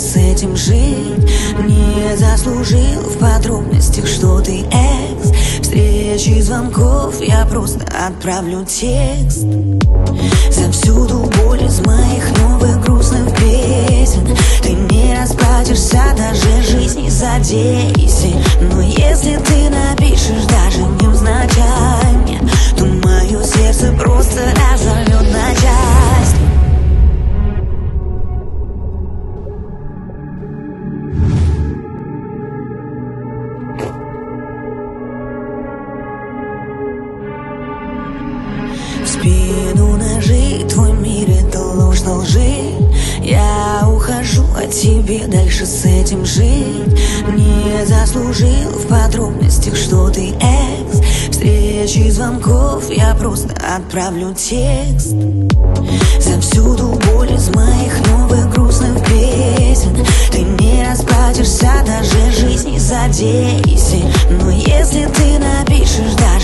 с этим жить. Не заслужил в подробностях, что ты экс. Встречи, звонков, я просто отправлю текст. Завсюду боль из моих новых грустных песен. Ты не расплатишься даже жизни за 10. Но если ты напишешь даже невзначай мне, то мое сердце просто разорвет на части. В спину ножи, твой мир это ложь на лжи. Я ухожу от тебя, дальше с этим жить. Не заслужил в подробностях, что ты экс. Встречи, звонков, я просто отправлю текст. Завсюду боль из моих новых грустных песен. Ты не расплатишься даже жизни за 10. Но если ты напишешь даже